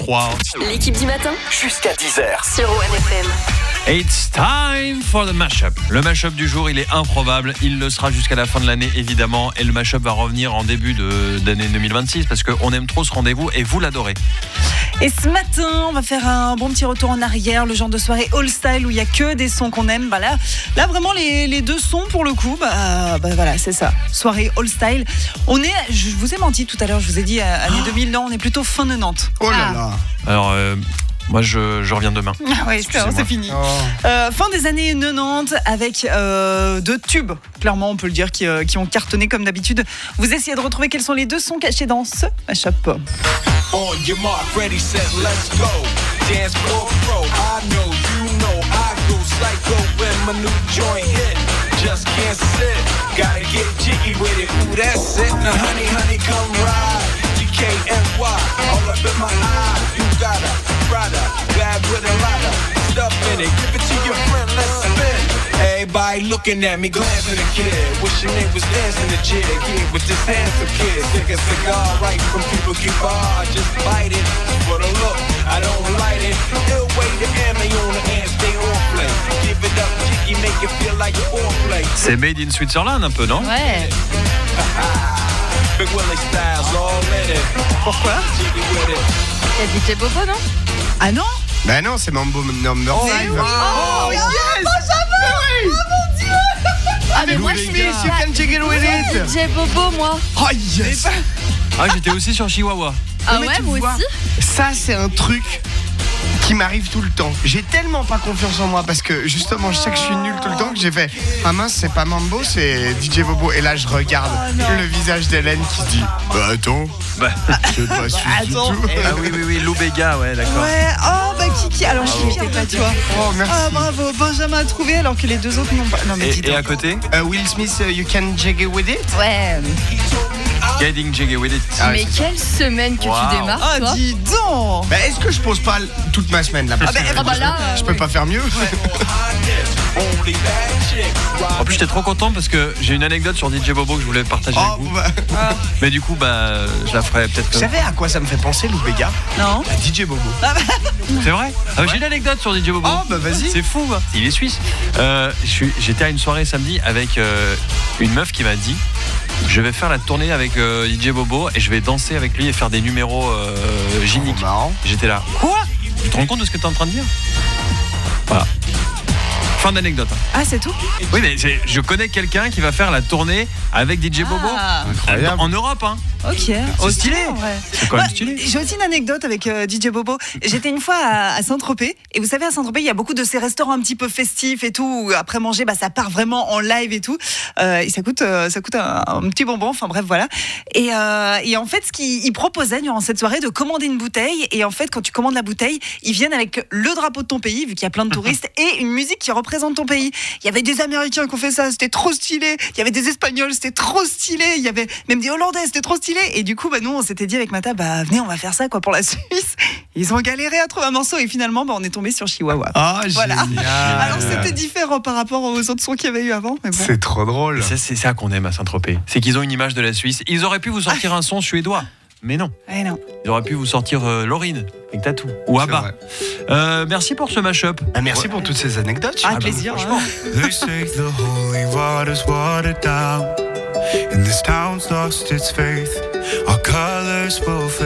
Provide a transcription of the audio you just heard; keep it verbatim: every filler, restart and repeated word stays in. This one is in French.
trois. L'équipe du matin Jusqu'à dix heures. sur O N F M. It's time for the mashup. Le mashup du jour, il est improbable. Il le sera jusqu'à la fin de l'année, évidemment. Et le mashup va revenir en début de, d'année deux mille vingt-six parce qu'on aime trop ce rendez-vous et vous l'adorez. Et ce matin, on va faire un bon petit retour en arrière, le genre de soirée all style où il y a que des sons qu'on aime. Bah là, là vraiment les, les deux sons pour le coup, bah, bah voilà, c'est ça. Soirée all style. On est, je vous ai menti tout à l'heure, je vous ai dit euh, année deux mille, non, on est plutôt fin quatre-vingt-dix. Oh là là. Alors, euh, moi, je, je reviens demain. Ah oui, c'est, c'est fini. Oh. Euh, fin des années quatre-vingt-dix avec euh, deux tubes, clairement on peut le dire, qui, euh, qui ont cartonné comme d'habitude. Vous essayez de retrouver quels sont les deux sons cachés dans ce mashup. On your mark, ready, set, let's go. Dance floor pro, I know, you know, I go psycho when my new joint hit. Just can't sit, gotta get jiggy with it. Ooh, that's it. Now, honey, honey, come ride. G K N Y, all up in my eye. You got a rider, bag with a rider. Stuff in it, give it to your friend, let's spin. Everybody looking at me, glancing at the kid. Wishing they was dancing the jig. Kid with this handsome kid. Take a cigar right from people keep bar. I just bite it for the look. I don't light it. Ill way to M A on the hand, stay on play. Give it up, jiggy, make it feel like foreplay. C'est made in Switzerland un peu, non? Ouais. Big Willie Styles all in it. Pourquoi? Jiggy with it. Il y a D J Bobo, non? Ah non? Bah non, c'est Mambo number five. Oh yes! Ah, mais Lou moi, je les suis gars, you can jiggle with it. D J Bobo, moi. Oh yes. Ah, j'étais aussi sur Chihuahua. Ah mais ouais, tu moi vois, aussi. Ça, c'est un truc qui m'arrive tout le temps. J'ai tellement pas confiance en moi parce que justement, je sais que je suis nul tout le temps que j'ai fait ah mince, c'est pas Mambo, c'est D J Bobo. Et là, je regarde le visage d'Hélène qui se dit bah attends, Bah. c'est pas celui du Attends. tout. Ah oui, oui, oui, Lou Bega, ouais, d'accord. Ouais, oh bah Kiki, alors je suis fière de toi. Oh merci. Ah bravo, Benjamin a trouvé alors que les deux autres n'ont pas. Non mais dis Et, et donc. à côté, Euh, Will Smith, uh, you can jiggle with it. Ouais. Guiding Jiggy with it. Ah, Mais c'est quelle semaine que Wow. tu démarres, Ah toi. dis donc. Bah, est-ce que je pose pas toute ma semaine là parce Ah bah, que ah bah là, je euh, peux oui. pas faire mieux. Only bad chick. En plus, j'étais trop content parce que j'ai une anecdote sur D J Bobo que je voulais partager Oh, avec vous. bah, Mais du coup, bah, je la ferai peut-être. vous savez à quoi ça me fait penser, Lou Bega? Non. À D J Bobo. C'est vrai? Ah, j'ai une anecdote sur D J Bobo. Oh bah vas-y. C'est fou, hein. Il est suisse. Euh, je suis- j'étais à une soirée samedi avec euh, une meuf qui m'a dit je vais faire la tournée avec euh, D J Bobo et je vais danser avec lui et faire des numéros euh, gyniques. Trop marrant. J'étais là. Quoi? Tu te rends compte de ce que tu es en train de dire? Voilà. Fin d'anecdote. hein. Ah c'est tout. Oui, mais j'ai- je connais quelqu'un qui va faire la tournée avec D J Bobo. Ah, Incroyable. En Europe, hein. ok. Oh, stylé. en vrai. C'est quand même Ouais, stylé. J'ai aussi une anecdote avec euh, D J Bobo. J'étais une fois à, à Saint-Tropez et vous savez à Saint-Tropez il y a beaucoup de ces restaurants un petit peu festifs et tout où après manger bah ça part vraiment en live et tout euh, et ça coûte euh, ça coûte un, un petit bonbon. Enfin bref voilà. Et, euh, et en fait ce qu'il il proposait durant cette soirée de commander une bouteille et en fait quand tu commandes la bouteille ils viennent avec le drapeau de ton pays vu qu'il y a plein de touristes et une musique qui représente ton pays. Il y avait des Américains qui ont fait ça, c'était trop stylé. Il y avait des Espagnols, c'était trop stylé. Il y avait même des Hollandais, c'était trop stylé. Et du coup, bah, nous, on s'était dit avec Mata, bah, venez, on va faire ça quoi pour la Suisse. Ils ont galéré à trouver un morceau et finalement, bah, on est tombé sur Chihuahua. Ah Voilà. génial. Alors, c'était différent par rapport aux autres sons qu'il y avait eu avant. Mais bon. C'est trop drôle. Et ça, c'est ça qu'on aime à Saint-Tropez. C'est qu'ils ont une image de la Suisse. Ils auraient pu vous sortir un son suédois. Mais non. Ouais, non. Ils auraient pu vous sortir euh, Laurine avec Tatou ou C'est Abba. vrai. Euh, merci pour ce mashup. Ah, merci pour toutes ces anecdotes. Ah, bah, plaisir. franchement. hein. They say the holy water's watered down, and this town's lost its faith. Our colors will fade.